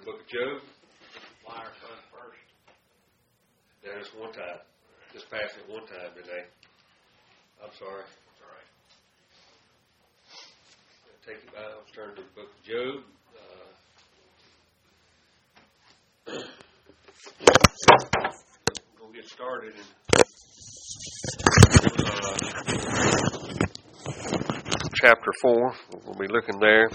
book of Job. Liar son first. Now, just one time. Just passed it one time today. I'm sorry. That's all right. Take your Bibles, turn to the book of Job. We'll get started in chapter 4. We'll be looking there.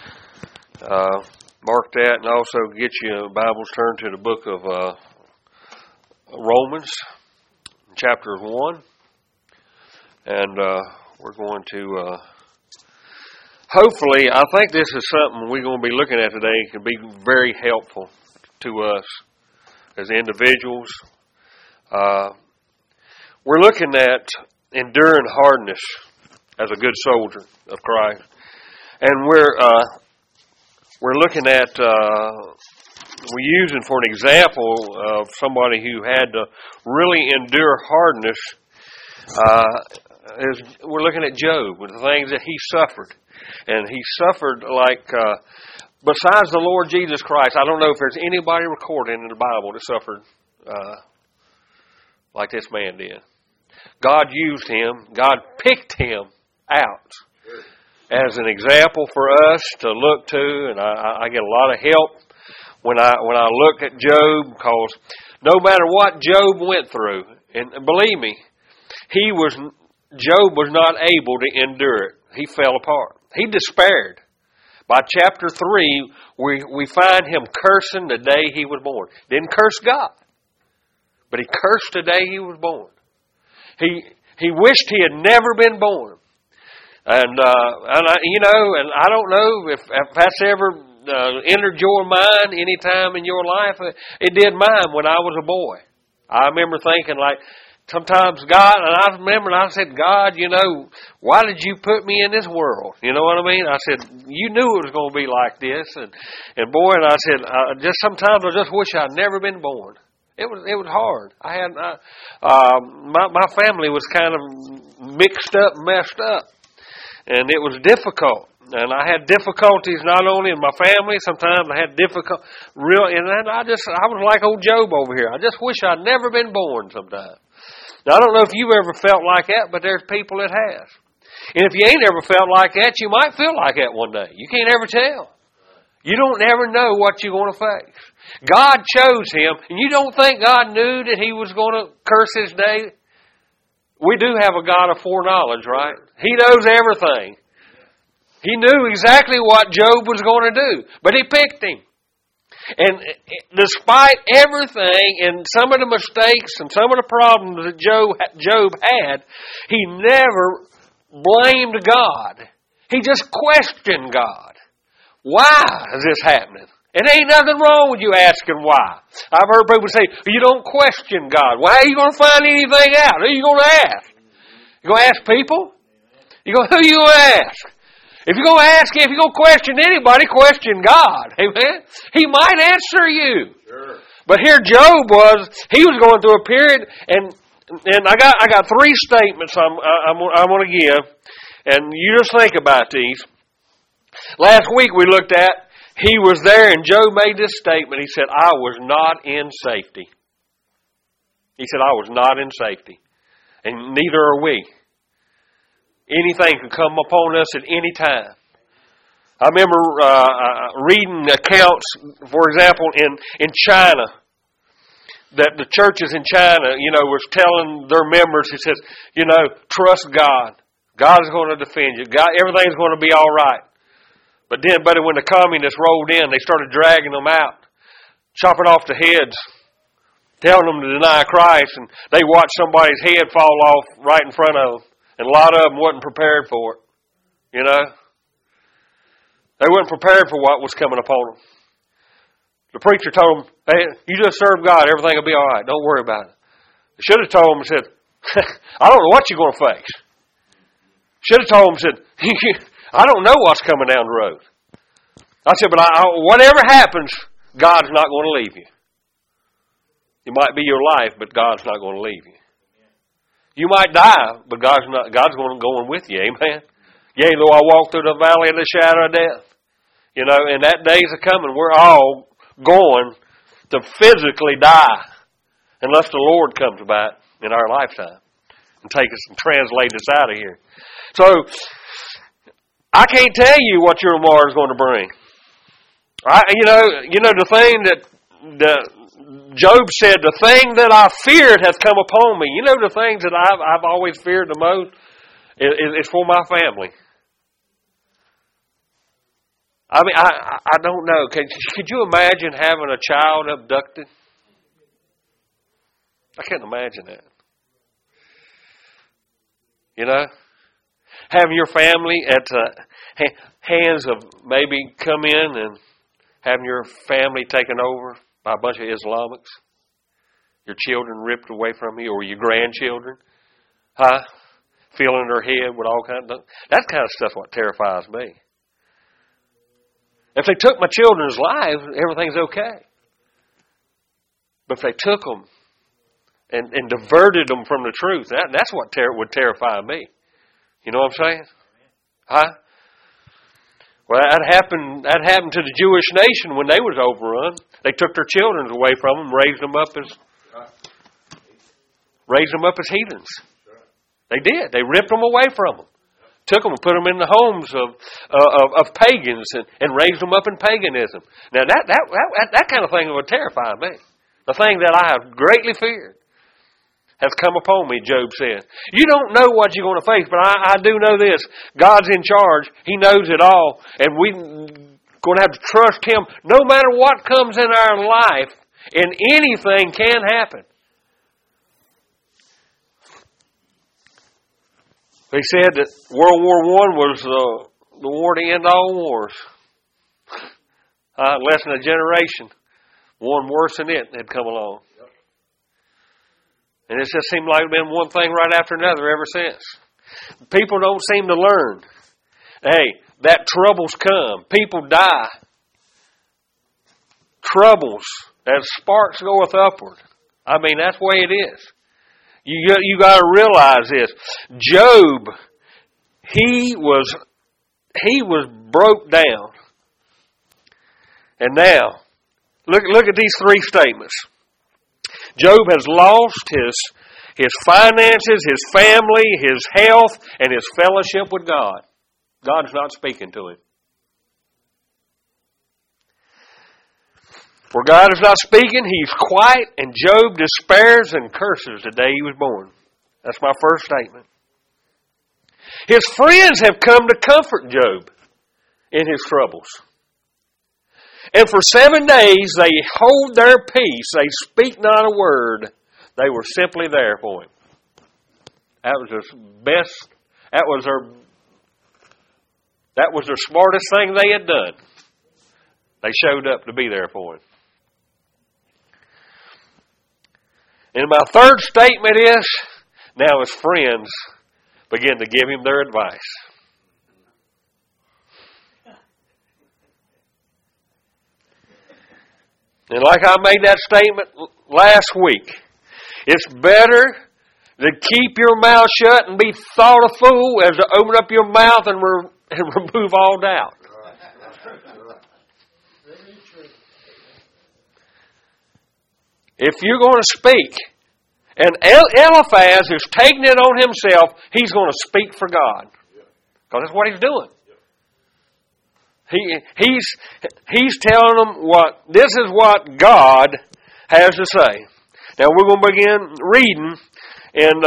Mark that, and also get your Bibles turned to the book of Romans, chapter 1. And we're going to, hopefully, I think this is something we're going to be looking at today. It can be very helpful to us as individuals. We're looking at enduring hardness as a good soldier of Christ. And we're looking at, we're using for an example of somebody who had to really endure hardness. We're looking at Job and the things that he suffered. And he suffered like, besides the Lord Jesus Christ, I don't know if there's anybody recorded in the Bible that suffered like this man did. God used him. God picked him out as an example for us to look to, and I get a lot of help when I look at Job, because no matter what Job went through, and believe me, Job was not able to endure it. He fell apart. He despaired. By chapter 3, we find him cursing the day he was born. Didn't curse God, but he cursed the day he was born. He wished he had never been born. And I don't know if that's ever entered your mind any time in your life. It did mine when I was a boy. I remember thinking, like, sometimes God, and I remember I said, God, why did you put me in this world? You know what I mean? I said, you knew it was going to be like this. And boy, and I said, just sometimes I just wish I'd never been born. It was hard. I had my family was kind of mixed up, messed up, and it was difficult. And I had difficulties not only in my family. Sometimes I had and then I was like old Job over here. I just wish I'd never been born. Sometimes. Now I don't know if you've ever felt like that, but there's people that has. And if you ain't ever felt like that, you might feel like that one day. You can't ever tell. You don't ever know what you're going to face. God chose him, and you don't think God knew that he was going to curse his day? We do have a God of foreknowledge, right? He knows everything. He knew exactly what Job was going to do, but he picked him. And despite everything and some of the mistakes and some of the problems that Job had, he never blamed God. He just questioned God. Why is this happening? And ain't nothing wrong with you asking why. I've heard people say, you don't question God. Why are you going to find anything out? Who are you going to ask? You going to ask people? Who are you going to ask? If you're going to question anybody, question God. Amen? He might answer you. Sure. But here Job he was going through a period, and I got three statements I'm going to give, and you just think about these. Last week we looked at, he was there and Job made this statement. He said, I was not in safety. He said, I was not in safety. And neither are we. Anything can come upon us at any time. I remember reading accounts, for example, in China, that the churches in China, was telling their members, he says, trust God. God is going to defend you. God, everything's going to be all right. But when the communists rolled in, they started dragging them out, chopping off the heads, telling them to deny Christ, and they watched somebody's head fall off right in front of them. And a lot of them wasn't prepared for it. They weren't prepared for what was coming upon them. The preacher told them, hey, you just serve God, everything will be all right. Don't worry about it. They should have told them and said, I don't know what you're going to face. Should have told them and said, I don't know what's coming down the road. I said, but whatever happens, God's not going to leave you. It might be your life, but God's not going to leave you. You might die, but God's going to go with you. Amen. Yea, though I walk through the valley of the shadow of death. And that day's a coming. We're all going to physically die unless the Lord comes back in our lifetime and take us and translate us out of here. So, I can't tell you what your tomorrow is going to bring. The thing that Job said, the thing that I feared hath come upon me. You know, the things that I've always feared the most is for my family. I mean, I don't know. Could you imagine having a child abducted? I can't imagine that. You know? Having your family at the hands of maybe come in and having your family taken over by a bunch of Islamics. Your children ripped away from you, or your grandchildren. Filling their head with all kinds of... That kind of stuff's what terrifies me. If they took my children's lives, everything's okay. But if they took them and diverted them from the truth, that's what would terrify me. You know what I'm saying? Well, that happened to the Jewish nation when they was overrun. They took their children away from them, raised them up as heathens. They did. They ripped them away from them. Took them and put them in the homes of pagans and raised them up in paganism. Now that kind of thing would terrify me. The thing that I have greatly feared has come upon me, Job said. You don't know what you're going to face, but I do know this. God's in charge. He knows it all. And we're going to have to trust Him no matter what comes in our life, and anything can happen. They said that World War I was the war to end all wars. Less than a generation, one worse than it had come along. And it just seemed like it's been one thing right after another ever since. People don't seem to learn. Hey, that troubles come. People die. Troubles, as sparks goeth upward. I mean, that's the way it is. You got to realize this. Job, he was broke down. And now, look at these three statements. Job has lost his finances, his family, his health, and his fellowship with God. God's not speaking to him. For God is not speaking, he's quiet, and Job despairs and curses the day he was born. That's my first statement. His friends have come to comfort Job in his troubles. And for 7 days they hold their peace. They speak not a word. They were simply there for him. That was their best. That was their smartest thing they had done. They showed up to be there for him. And my third statement is, now his friends begin to give him their advice. And like I made that statement last week, it's better to keep your mouth shut and be thought a fool as to open up your mouth and remove all doubt. If you're going to speak, and Eliphaz is taking it on himself, he's going to speak for God. Because that's what he's doing. He's telling them this is what God has to say. Now we're going to begin reading in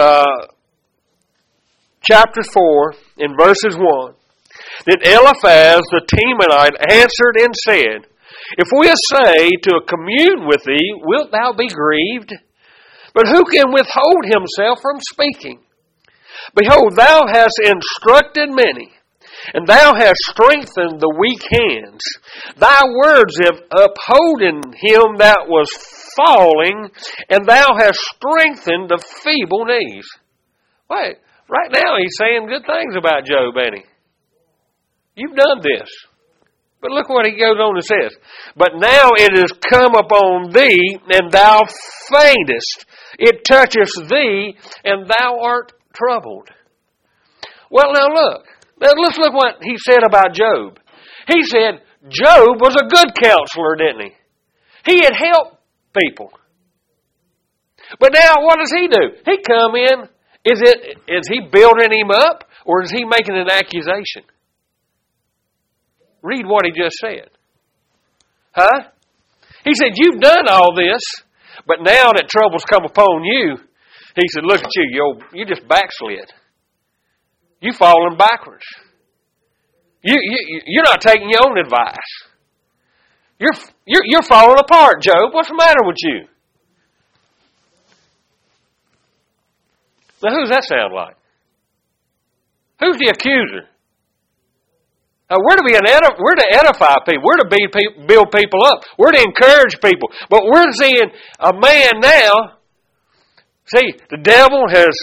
chapter 4, in verses 1. Then Eliphaz the Temanite answered and said, If we essay to commune with thee, wilt thou be grieved? But who can withhold himself from speaking? Behold, thou hast instructed many, and thou hast strengthened the weak hands. Thy words have upholden him that was falling, and thou hast strengthened the feeble knees. Wait, right now he's saying good things about Job, ain't he? You've done this. But look what he goes on and says. But now it is come upon thee, and thou faintest. It toucheth thee, and thou art troubled. Well, now look. Now let's look what he said about Job. He said Job was a good counselor, didn't he? He had helped people. But now what does he do? He come in. Is he building him up, or is he making an accusation? Read what he just said. Huh? He said, you've done all this, but now that trouble's come upon you, he said, look at you, you just backslid. You've fallen backwards. You're not taking your own advice. You're falling apart, Job. What's the matter with you? Now, who's that sound like? Who's the accuser? We're to edify people. We're to build people up. We're to encourage people. But we're seeing a man now. See, the devil has.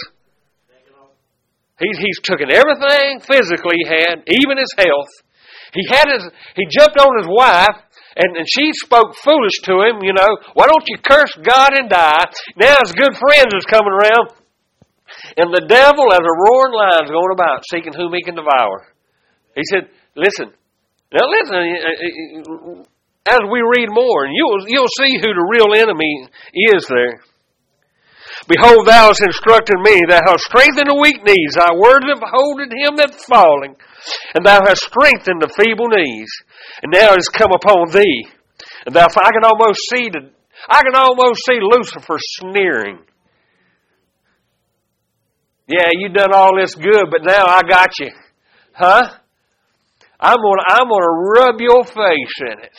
He's taken everything physically he had, even his health. He jumped on his wife, and she spoke foolish to him. Why don't you curse God and die? Now his good friends is coming around. And the devil, as a roaring lion, is going about seeking whom he can devour. He said, listen. Now listen, as we read more, and you'll see who the real enemy is there. Behold, thou hast instructed me, thou hast strengthened the weak knees, thy words have holded him that's falling, and thou hast strengthened the feeble knees, and now it has come upon thee. And I can almost see Lucifer sneering. Yeah, you done all this good, but now I got you. Huh? I'm gonna rub your face in it.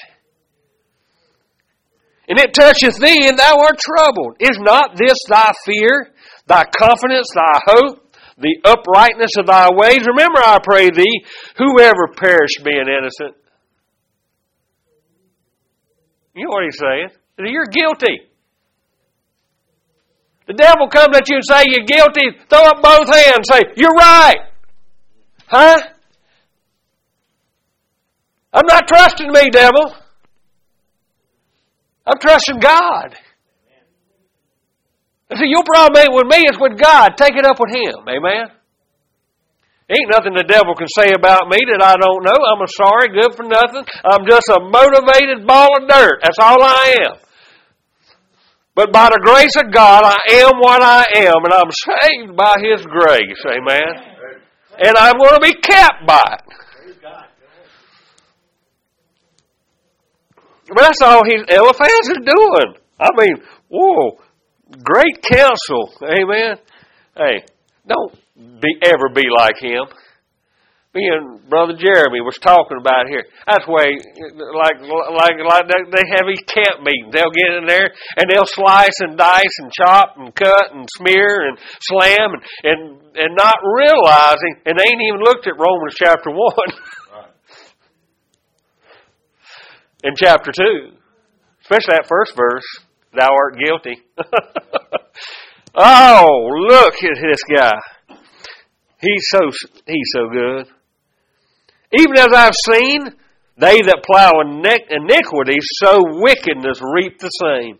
And it toucheth thee, and thou art troubled. Is not this thy fear, thy confidence, thy hope, the uprightness of thy ways? Remember, I pray thee, whoever perished being innocent. You know what he's saying? You're guilty. The devil comes at you and say you're guilty. Throw up both hands. Say, you're right. Huh? I'm not trusting me, devil. I'm trusting God. I see, your problem ain't with me, it's with God. Take it up with Him. Amen? Ain't nothing the devil can say about me that I don't know. I'm a sorry, good for nothing. I'm just a motivated ball of dirt. That's all I am. But by the grace of God, I am what I am, and I'm saved by His grace. Amen? And I'm going to be kept by it. But that's all Eliphaz is doing. I mean, whoa, great counsel. Amen? Hey, don't ever be like him. Me and Brother Jeremy was talking about here. That's why, like they have these camp meetings. They'll get in there and they'll slice and dice and chop and cut and smear and slam and not realizing, and they ain't even looked at Romans chapter 1 and chapter 2, especially that first verse. Thou art guilty. Oh, look at this guy. He's so good. Even as I've seen, they that plow iniquity sow wickedness reap the same.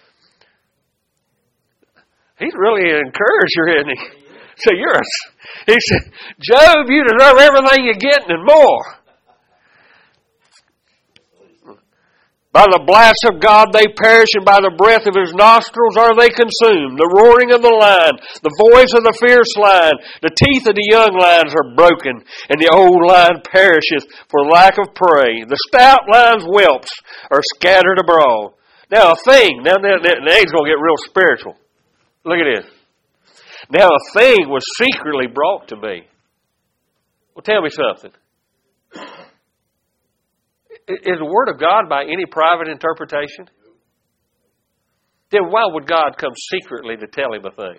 He's really an encourager, isn't he? So he said, Job, you deserve everything you're getting and more. By the blast of God they perish, and by the breath of His nostrils are they consumed. The roaring of the lion, the voice of the fierce lion, the teeth of the young lions are broken, and the old lion perisheth for lack of prey. The stout lion's whelps are scattered abroad. Now a thing, now he's going to get real spiritual. Look at this. Now a thing was secretly brought to me. Well, tell me something. Is the Word of God by any private interpretation? Then why would God come secretly to tell him a thing?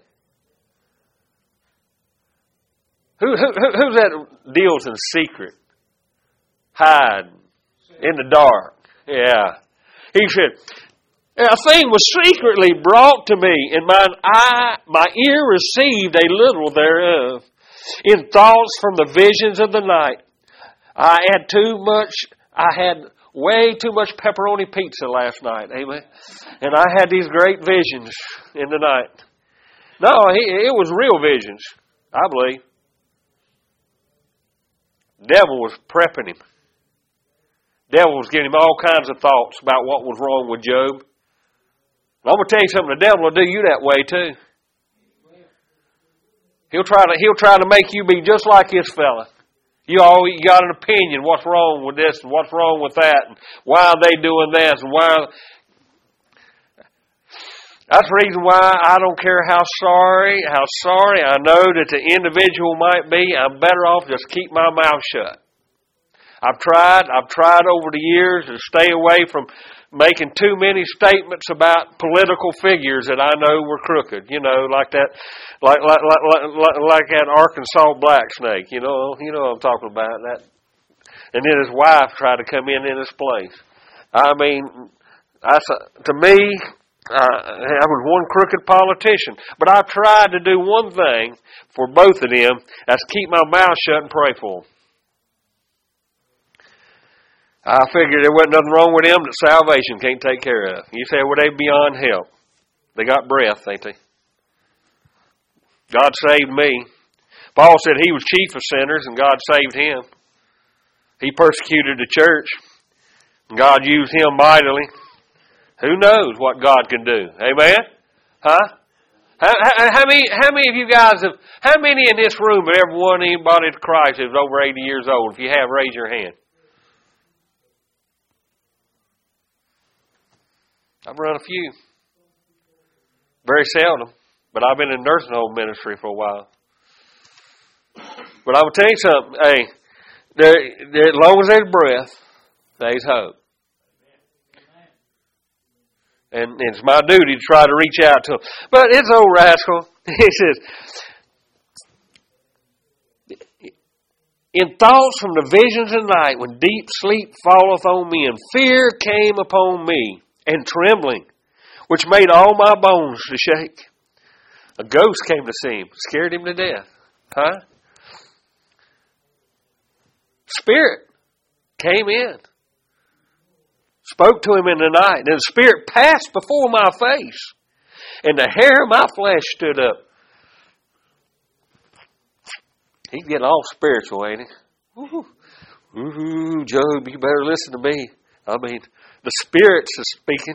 Who's that deals in secret? Hide. In the dark. Yeah. He said, a thing was secretly brought to me, and my ear received a little thereof. In thoughts from the visions of the night. I had way too much pepperoni pizza last night, amen? And I had these great visions in the night. No, it was real visions, I believe. The devil was prepping him. Devil was giving him all kinds of thoughts about what was wrong with Job. And I'm going to tell you something, the devil will do you that way too. He'll try to make you be just like this fella. You got an opinion, what's wrong with this and what's wrong with that, and why are they doing this and why. That's the reason why I don't care how sorry I know that the individual might be. I'm better off just keep my mouth shut. I've tried over the years to stay away from making too many statements about political figures that I know were crooked. You know, like that Arkansas black snake. You know what I'm talking about. That, and then his wife tried to come in his place. I mean, to me, I was one crooked politician. But I tried to do one thing for both of them. That's keep my mouth shut and pray for them. I figured there wasn't nothing wrong with them that salvation can't take care of. You say, well, they beyond help. They got breath, ain't they? God saved me. Paul said he was chief of sinners and God saved him. He persecuted the church and God used him mightily. Who knows what God can do? Amen? Huh? How many of you guys how many in this room have ever won anybody to Christ who's over 80 years old? If you have, raise your hand. I've run a few. Very seldom. But I've been in nursing home ministry for a while. But I will tell you something. Hey, as long as there's breath, there's hope. And it's my duty to try to reach out to him. But this old rascal, he says, in thoughts from the visions of night, when deep sleep falleth on me, and fear came upon me, and trembling, which made all my bones to shake. A ghost came to see him, scared him to death. Huh? Spirit came in, spoke to him in the night, and the Spirit passed before my face, and the hair of my flesh stood up. He's getting all spiritual, ain't he? Ooh, Job, you better listen to me. I mean, the Spirit's speaking.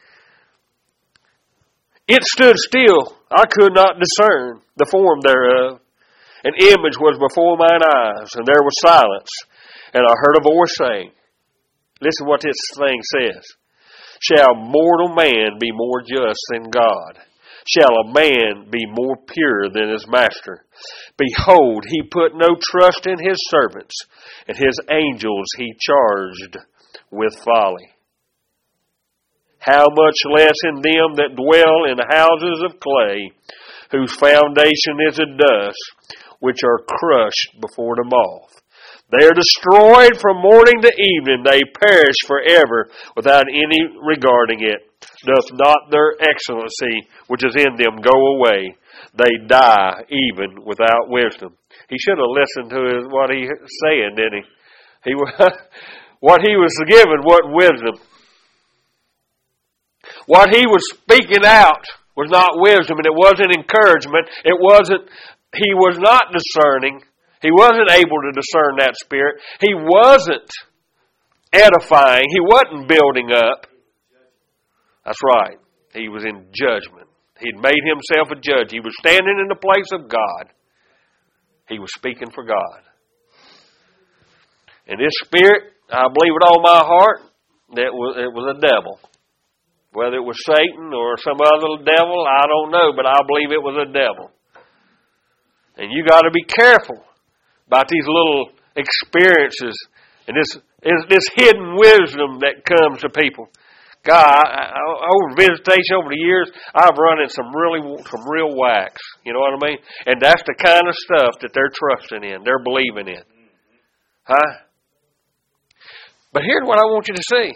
It stood still. I could not discern the form thereof. An image was before mine eyes, and there was silence. And I heard a voice saying, listen what this thing says. Shall mortal man be more just than God? Shall a man be more pure than his master? Behold, he put no trust in his servants, and his angels he charged with folly. How much less in them that dwell in houses of clay, whose foundation is of dust, which are crushed before the moth. They are destroyed from morning to evening. They perish forever without any regarding it. Doth not their excellency which is in them go away? They die even without wisdom. He should have listened to what he was saying, didn't he? What he was given wasn't wisdom. What he was speaking out was not wisdom, and it wasn't encouragement. He was not discerning. He wasn't able to discern that spirit. He wasn't edifying. He wasn't building up. That's right. He was in judgment. He'd made himself a judge. He was standing in the place of God. He was speaking for God. And this spirit, I believe with all my heart, that it was a devil. Whether it was Satan or some other devil, I don't know, but I believe it was a devil. And you got to be careful about these little experiences and this hidden wisdom that comes to people. God, over visitation over the years, I've run in some real whacks. You know what I mean? And that's the kind of stuff that they're trusting in, they're believing in. Huh? But here's what I want you to see.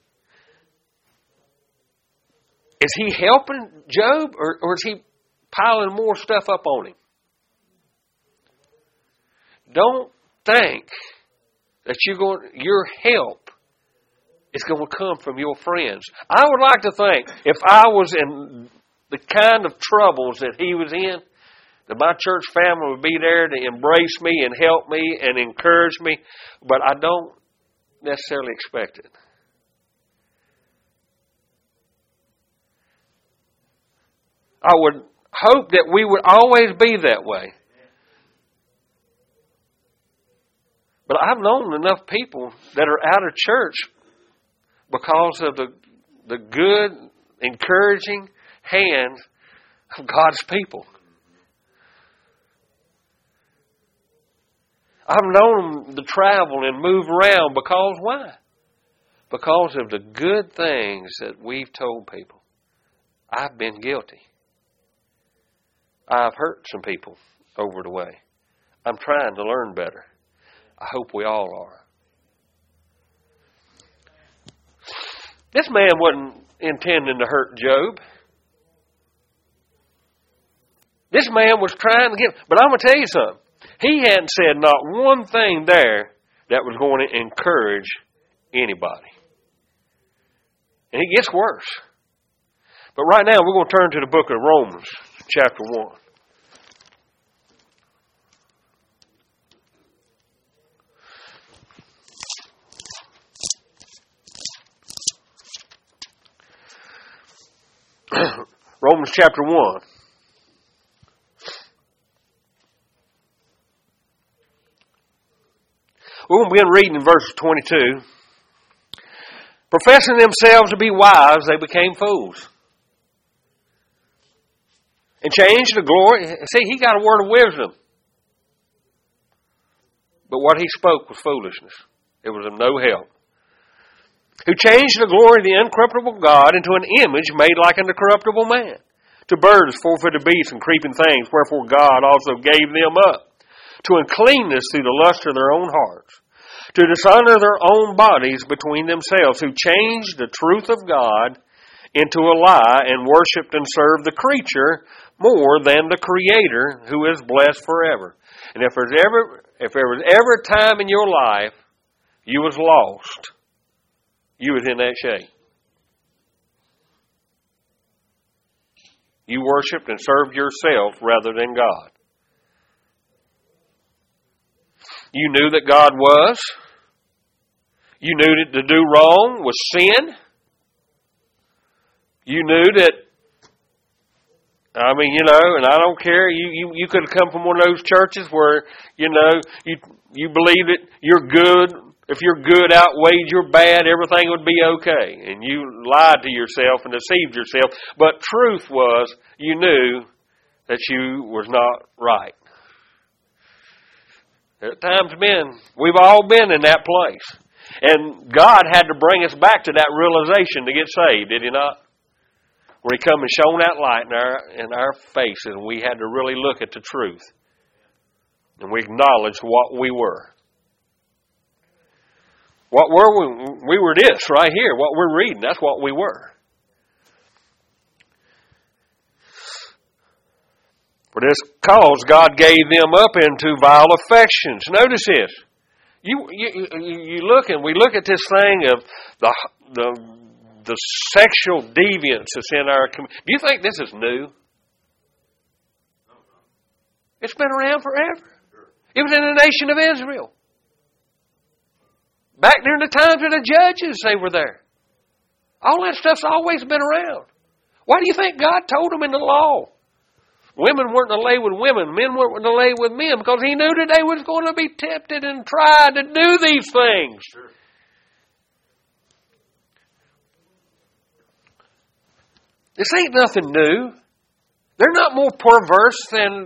Is he helping Job, or is he piling more stuff up on him? Don't think that your help is going to come from your friends. I would like to think if I was in the kind of troubles that he was in, that my church family would be there to embrace me and help me and encourage me. But I don't necessarily expect it. I would hope that we would always be that way. But I've known enough people that are out of church because of the good, encouraging hand of God's people. I've known them to travel and move around because why? Because of the good things that we've told people. I've been guilty. I've hurt some people over the way. I'm trying to learn better. I hope we all are. This man wasn't intending to hurt Job. This man was trying to get... But I'm going to tell you something. He hadn't said not one thing there that was going to encourage anybody. And it gets worse. But right now we're going to turn to the book of Romans, chapter 1. Romans chapter 1. We're going to begin reading in verse 22. Professing themselves to be wise, they became fools. And changed the glory. See, he got a word of wisdom. But what he spoke was foolishness. It was of no help. Who changed the glory of the incorruptible God into an image made like unto corruptible man, to birds, four-footed beasts, and creeping things, wherefore God also gave them up to uncleanness through the lust of their own hearts, to dishonor their own bodies between themselves, who changed the truth of God into a lie, and worshipped and served the creature more than the Creator, who is blessed forever. And if there was ever a time in your life you was lost, you was in that shape. You worshipped and served yourself rather than God. You knew that God was. You knew that to do wrong was sin. You knew that, and I don't care, you could have come from one of those churches where, you believe that you're good. If your good outweighed your bad, everything would be okay. And you lied to yourself and deceived yourself. But truth was, you knew that you was not right. At times, we've all been in that place. And God had to bring us back to that realization to get saved, did He not? Where He come and shone that light in our faces, and we had to really look at the truth. And we acknowledged what we were. What were we? We were this right here. What we're reading, that's what we were. For this cause God gave them up into vile affections. Notice this. You look and we look at this thing of the sexual deviance that's in our community. Do you think this is new? It's been around forever. It was in the nation of Israel. Back during the times of the judges, they were there. All that stuff's always been around. Why do you think God told them in the law? Women weren't to lay with women. Men weren't to lay with men, because He knew that they was going to be tempted and tried to do these things. Sure. This ain't nothing new. They're not more perverse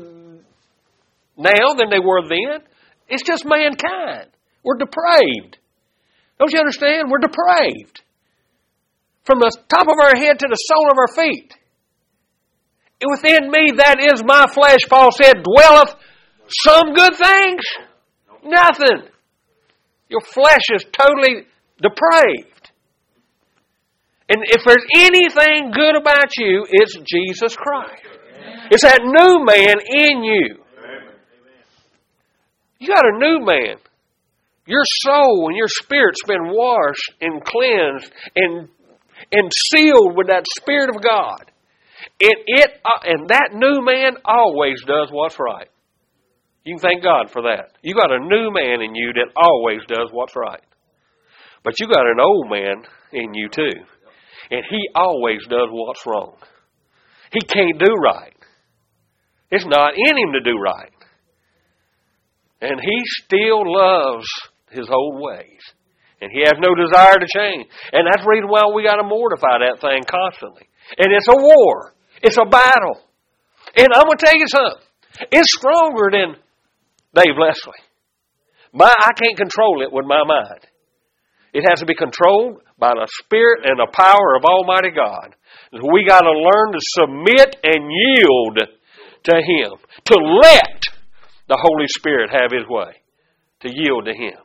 now than they were then. It's just mankind. We're depraved. Don't you understand? We're depraved. From the top of our head to the sole of our feet. And within me, that is my flesh, Paul said, dwelleth some good things? Nothing. Your flesh is totally depraved. And if there's anything good about you, it's Jesus Christ. Amen. It's that new man in you. Amen. You got a new man. Your soul and your spirit's been washed and cleansed and sealed with that Spirit of God. And that new man always does what's right. You can thank God for that. You got a new man in you that always does what's right. But you got an old man in you too. And he always does what's wrong. He can't do right. It's not in him to do right. And he still loves his old ways. And he has no desire to change. And that's the reason why we got to mortify that thing constantly. And it's a war. It's a battle. And I'm going to tell you something. It's stronger than Dave Leslie. I can't control it with my mind. It has to be controlled by the Spirit and the power of Almighty God. We got to learn to submit and yield to Him. To let the Holy Spirit have His way. To yield to Him.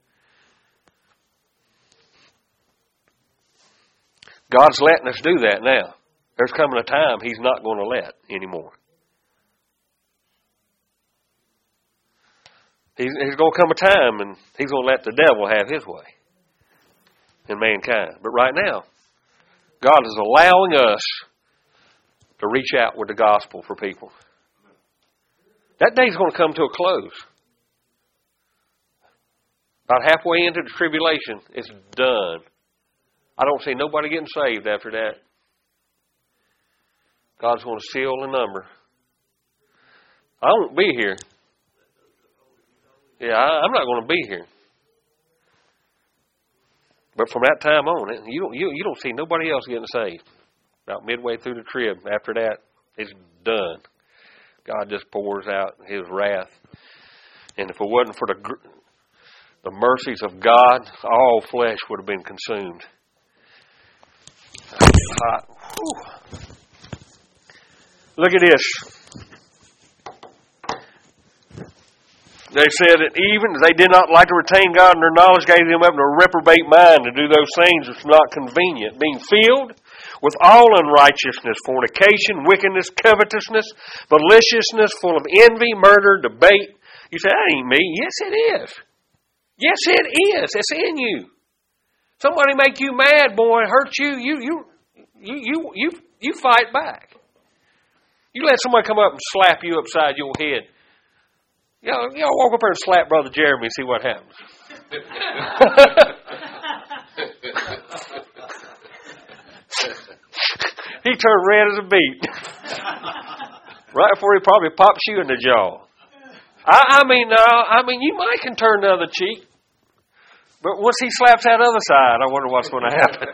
God's letting us do that now. There's coming a time He's not going to let anymore. He's going to come a time and He's going to let the devil have his way in mankind. But right now, God is allowing us to reach out with the gospel for people. That day's going to come to a close. About halfway into the tribulation, it's done. I don't see nobody getting saved after that. God's going to seal the number. I won't be here. Yeah, I'm not going to be here. But from that time on, you don't see nobody else getting saved. About midway through the trib, after that, it's done. God just pours out His wrath. And if it wasn't for the mercies of God, all flesh would have been consumed. Hot. Whew. Look at this. They said that even they did not like to retain God in their knowledge, gave them up in a reprobate mind to do those things which are not convenient, being filled with all unrighteousness, fornication, wickedness, covetousness, maliciousness, full of envy, murder, debate. You say, that ain't me. Yes, it is. Yes, it is. It's in you. Somebody make you mad, boy, hurt you. You fight back. You let somebody come up and slap you upside your head. Y'all walk up there and slap Brother Jeremy and see what happens. He turned red as a beet. Right before he probably pops you in the jaw. I mean, you might can turn the other cheek. But once he slaps that other side, I wonder what's going to happen.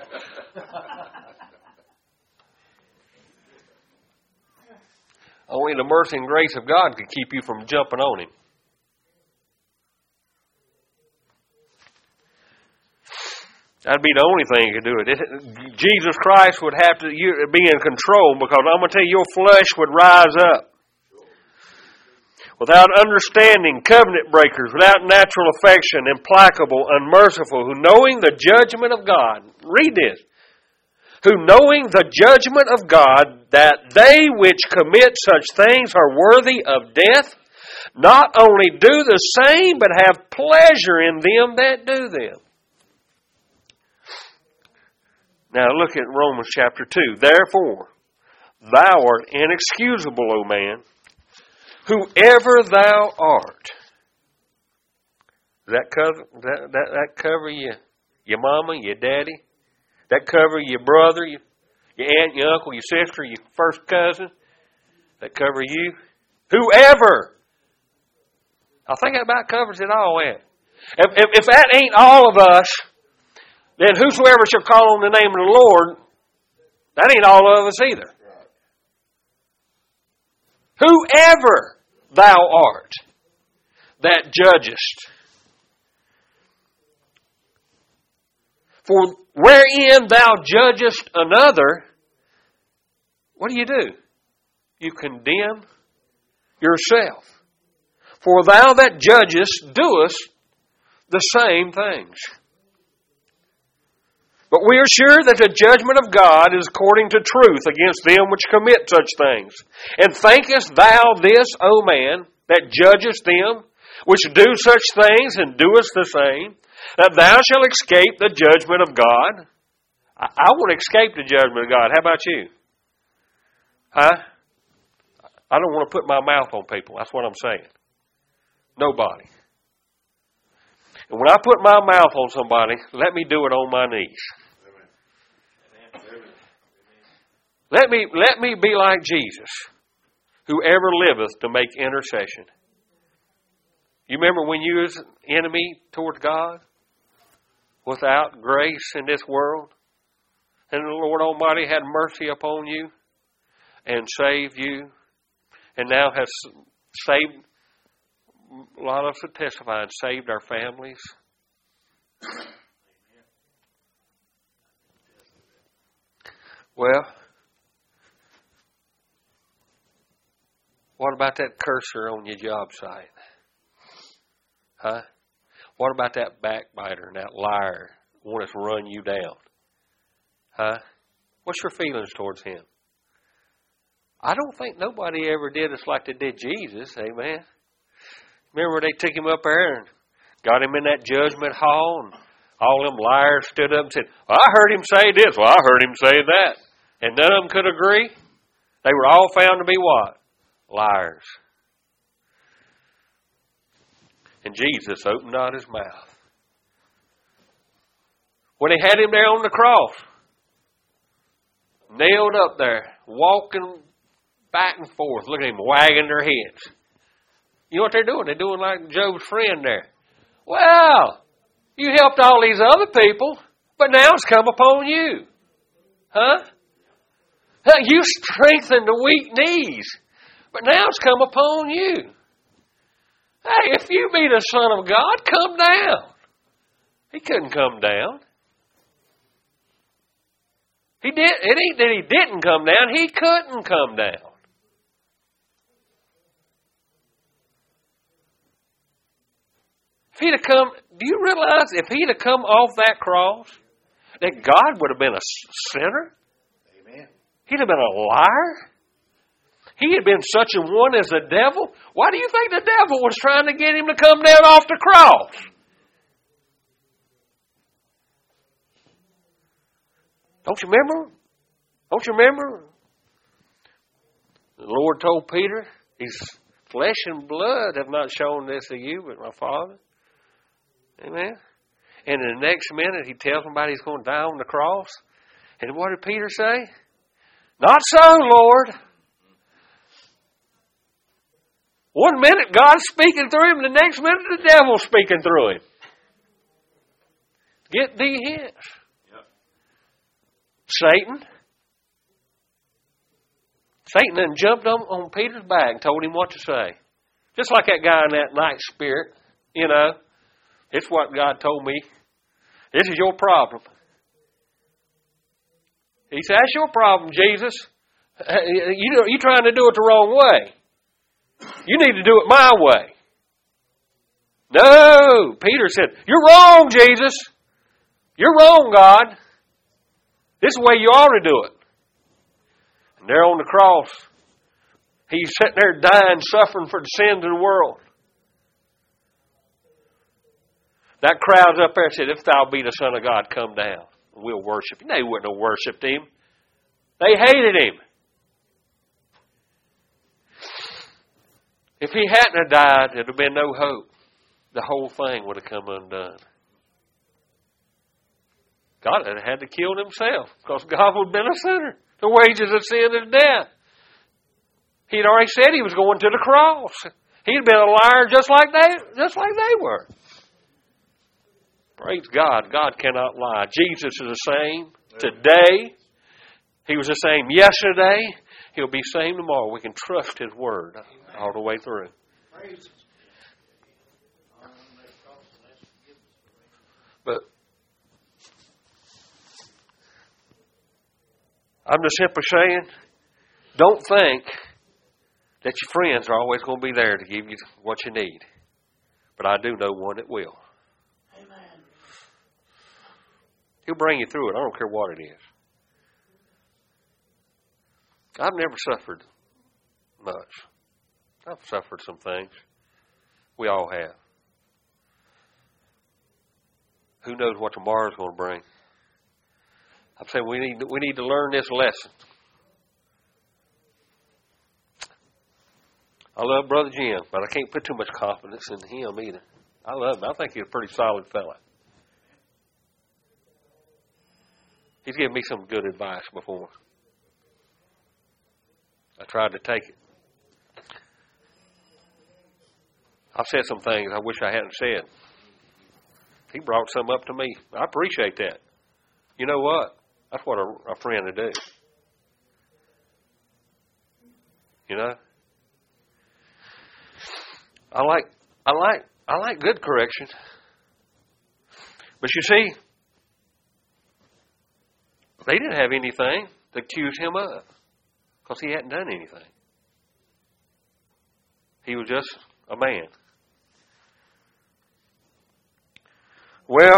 Only the mercy and grace of God could keep you from jumping on him. That'd be the only thing that could do it. Jesus Christ would have to be in control, because I'm going to tell you, your flesh would rise up. Without understanding, covenant breakers, without natural affection, implacable, unmerciful, who knowing the judgment of God, read this, who knowing the judgment of God, that they which commit such things are worthy of death, not only do the same, but have pleasure in them that do them. Now look at Romans chapter 2. Therefore, thou art inexcusable, O man, whoever thou art. Does that cover your mama, your daddy? That cover your brother, your aunt, your uncle, your sister, your first cousin? That cover you? Whoever. I think that about covers it all, man. If that ain't all of us, then whosoever shall call on the name of the Lord, that ain't all of us either. Whoever thou art that judgest. For wherein thou judgest another, what do? You condemn yourself. For thou that judgest doest the same things. But we are sure that the judgment of God is according to truth against them which commit such things. And thinkest thou this, O man, that judgest them which do such things and doest the same, that thou shalt escape the judgment of God? I want to escape the judgment of God. How about you? Huh? I don't want to put my mouth on people. That's what I'm saying. Nobody. And when I put my mouth on somebody, let me do it on my knees. Let me be like Jesus, who ever liveth to make intercession. You remember when you was enemy toward God, without grace in this world, and the Lord Almighty had mercy upon you and saved you, and now has saved, a lot of us have testified, saved our families. Well, what about that cursor on your job site? Huh? What about that backbiter and that liar who wants to run you down? Huh? What's your feelings towards him? I don't think nobody ever did us like they did Jesus. Amen. Remember they took him up there and got him in that judgment hall, and all them liars stood up and said, well, I heard him say this. Well, I heard him say that. And none of them could agree. They were all found to be what? Liars. And Jesus opened not his mouth. When he had him there on the cross, nailed up there, walking back and forth, look at him wagging their heads. You know what they're doing? They're doing like Job's friend there. Well, you helped all these other people, but now it's come upon you. Huh? You strengthened the weak knees, but now it's come upon you. Hey, if you be the Son of God, come down. He couldn't come down. He did. It ain't that he didn't come down. He couldn't come down. If he'd have come, do you realize if he'd have come off that cross, that God would have been a sinner? Amen. He'd have been a liar. He had been such a one as the devil. Why do you think the devil was trying to get him to come down off the cross? Don't you remember? Don't you remember? The Lord told Peter, His flesh and blood have not shown this to you, but my Father. Amen. And in the next minute, He tells somebody He's going to die on the cross. And what did Peter say? Not so, Lord. One minute God's speaking through him, the next minute the devil's speaking through him. Get thee hence. Yep. Satan then jumped on Peter's back and told him what to say. Just like that guy in that night spirit, you know. It's what God told me. This is your problem. He said, that's your problem, Jesus. You're trying to do it the wrong way. You need to do it my way. No, Peter said, you're wrong, Jesus. You're wrong, God. This is the way you ought to do it. And there on the cross, he's sitting there dying, suffering for the sins of the world. That crowd's up there and said, if thou be the Son of God, come down. We'll worship him. They wouldn't have worshipped him. They hated him. If he hadn't have died, there'd have been no hope. The whole thing would have come undone. God had to kill himself because God would have been a sinner. The wages of sin is death. He'd already said he was going to the cross. He'd been a liar just like they were. Praise God. God cannot lie. Jesus is the same today. He was the same yesterday. He'll be the same tomorrow. We can trust his word all the way through. But I'm just simply saying, don't think that your friends are always going to be there to give you what you need. But I do know one that will. Amen. He'll bring you through it. I don't care what it is. I've never suffered much. I've suffered some things. We all have. Who knows what tomorrow's going to bring? I'm saying we need to learn this lesson. I love Brother Jim, but I can't put too much confidence in him either. I love him. I think he's a pretty solid fella. He's given me some good advice before. I tried to take it. I've said some things I wish I hadn't said. He brought some up to me. I appreciate that. You know what? That's what a friend would do. You know? I like good correction. But you see, they didn't have anything to accuse him of because he hadn't done anything. He was just a man. Well,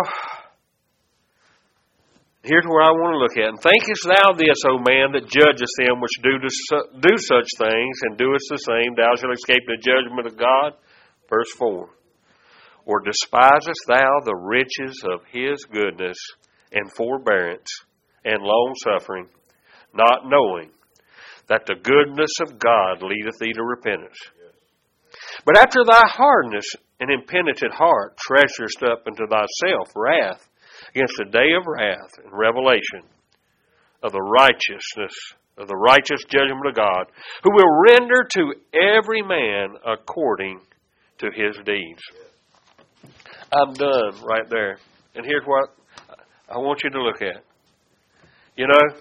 here's where I want to look at. And thinkest thou this, O man, that judgest them which do such things, and doest the same, thou shalt escape the judgment of God? Verse 4. Or despisest thou the riches of his goodness and forbearance and long-suffering, not knowing that the goodness of God leadeth thee to repentance? But after thy hardness and impenitent heart treasurest up unto thyself wrath against the day of wrath and revelation of the righteous judgment of God, who will render to every man according to his deeds. I'm done right there. And here's what I want you to look at. You know,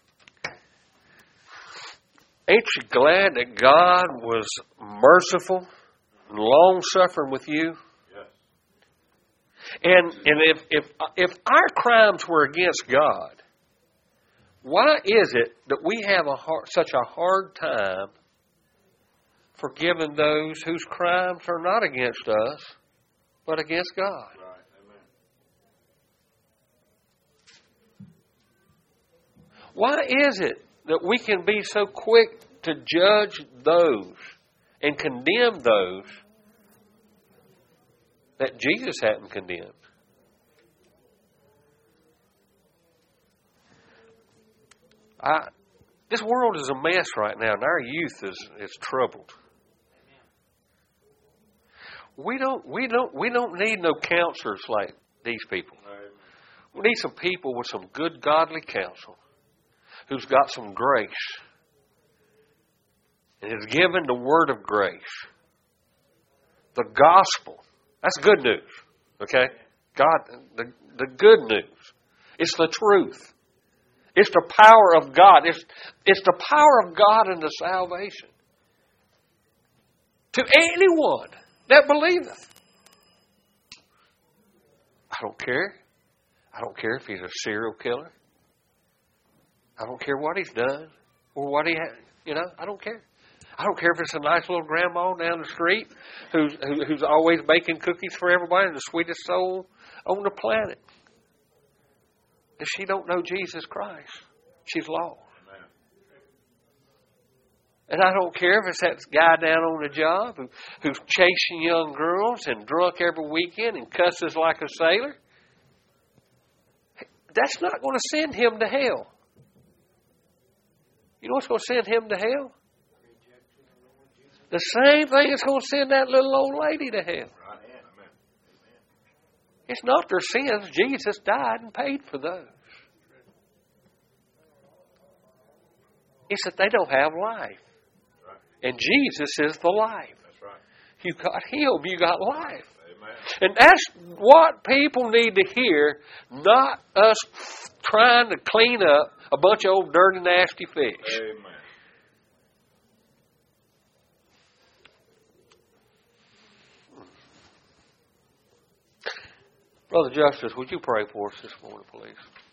ain't you glad that God was merciful and long-suffering with you? Yes. And if our crimes were against God, why is it that we have such a hard time forgiving those whose crimes are not against us, but against God? Right. Amen. Why is it that we can be so quick to judge those and condemn those that Jesus hadn't condemned? This world is a mess right now, and our youth is troubled. We don't need no counselors like these people. We need some people with some good godly counsel, who's got some grace and is given the word of grace, the gospel. That's good news, okay? God, the good news. It's the truth. It's the power of God. It's the power of God in the salvation to anyone that believeth. I don't care. I don't care if he's a serial killer. I don't care what he's done or what he had. I don't care. I don't care if it's a nice little grandma down the street who's always baking cookies for everybody and the sweetest soul on the planet. If she don't know Jesus Christ, she's lost. Amen. And I don't care if it's that guy down on the job who's chasing young girls and drunk every weekend and cusses like a sailor. That's not going to send him to hell. You know what's going to send him to hell? The same thing that's going to send that little old lady to hell. It's not their sins. Jesus died and paid for those. It's that they don't have life. And Jesus is the life. You got Him, you got life. And that's what people need to hear, not us trying to clean up a bunch of old dirty, nasty fish. Amen. Brother Justice, would you pray for us this morning, please?